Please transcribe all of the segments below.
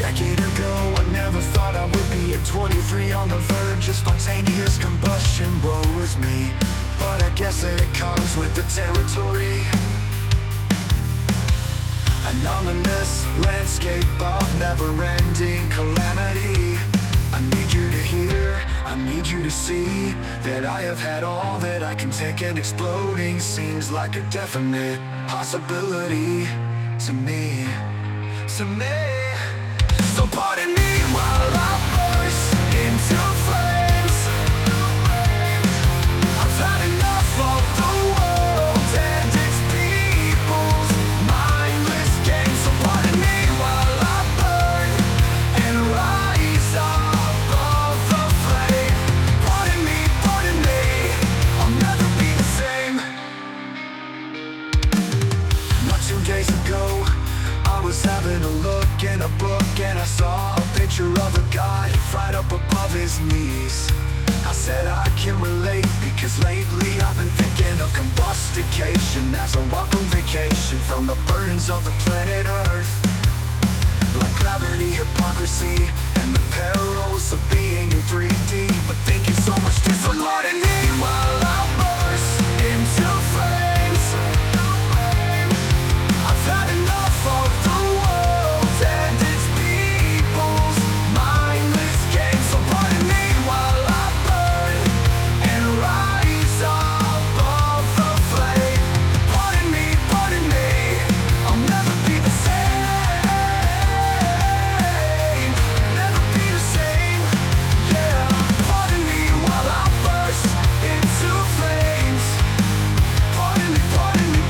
decade ago, I never thought I would be at 23 on the verge of spontaneous combustion. Woe is me, but I guess that it comes with the territory. An ominous landscape of never-ending calamity. I need you to hear, I need you to see that I have had all that I can take, and exploding seems like a definite possibility to me, to me. So pardon me while I burst into flames. I've had enough of the world and its people's mindless games. So pardon me while I burn and rise above the flame. Pardon me, I'll never be the same. Not 2 days ago, I was having a look in a book, and I saw a picture of a guy right up above his knees. I said I can relate, because lately I've been thinking of combustication as a welcome vacation from the burdens of the planet Earth. Like gravity, hypocrisy, and the perils of being in 3D, but thinking so much different. Pardon me while I burst into flames. I've had enough of the world and its people's mindless games. So pardon me while I burn and rise above the flame. Pardon me, I'll never be the same. Never be the same, yeah. Pardon me while I burst into flames. Pardon me, pardon me.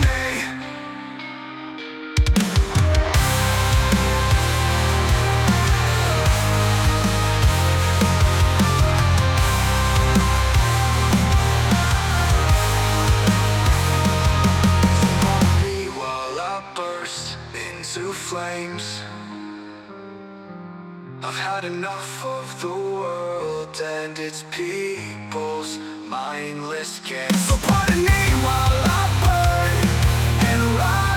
Pardon me while I burst into flames. I've had enough of the world and its people's mindless games. So pardon me while I burn and rise